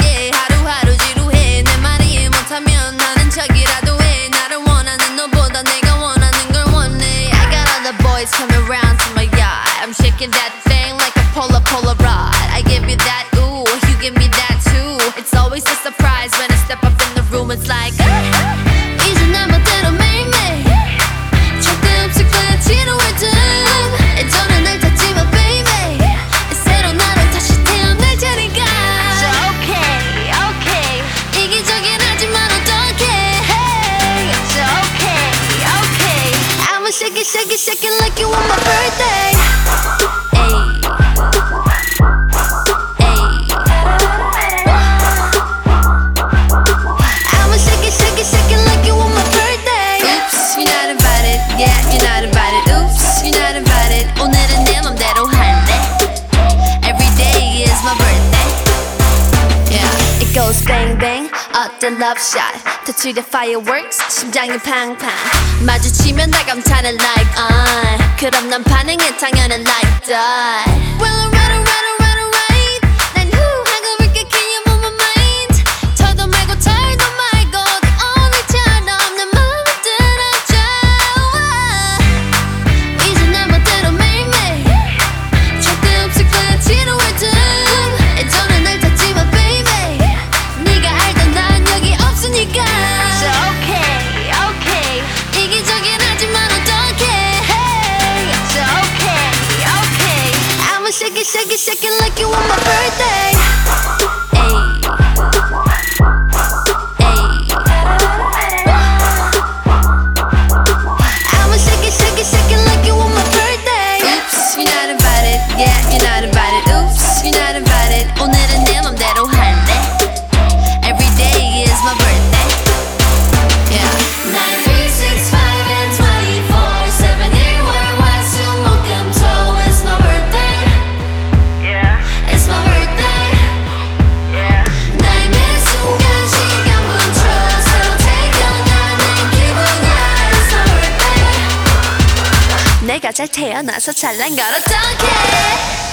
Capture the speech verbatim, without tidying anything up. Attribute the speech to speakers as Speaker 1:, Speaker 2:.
Speaker 1: yeah. 하루하루 지루해. 내 말이 못하면 나는 척이라도 해. 나를 원하는 너보다 내가 원하는 걸 원해. I got all the boys coming round to my yard. I'm shaking that thing like a polar polar rod. I give you that, ooh, you give me that too. It's always a surprise when I step up in the room. It's like 이제 내 멋대로 매일매일 절대 없을 거야 지루할 듯. 예전에 날 탔지만 baby 새로 나를 다시 태어날 테니까. So okay, okay 이기적인 하지만 어떡해. Hey, so okay, okay I'ma shake it, shake it, shake it like you on my birthday. Goes bang bang, 어떤 love shot 터치된 fireworks, 심장이 팡팡 마주치면 나 감탄을 like uh. 그럼 난 반응해 당연한 like that. Well alright alright alright alright 난 who 하고 볼게 can you move my mind. 터도 말고 털도 말고 the only처럼 내 맘을 들어줘. 이제 내 멋대로 매일매일 절대 없을 거야 지루할 듯. 예전에 날 탔지만 So okay, okay 이기적인 하지만 어떡해. Hey, so okay, okay I'ma shake it, shake it, shake it like you on my birthday. I'ma shake it, shake it, shake it like you on my birthday. Oops, you're not invited. Yeah, you're not invited. Oops, you're not invited. 오늘은 내 맘대로 할래. Every day is my birthday. 내가 잘 태어나서 잘난 걸 어떡해.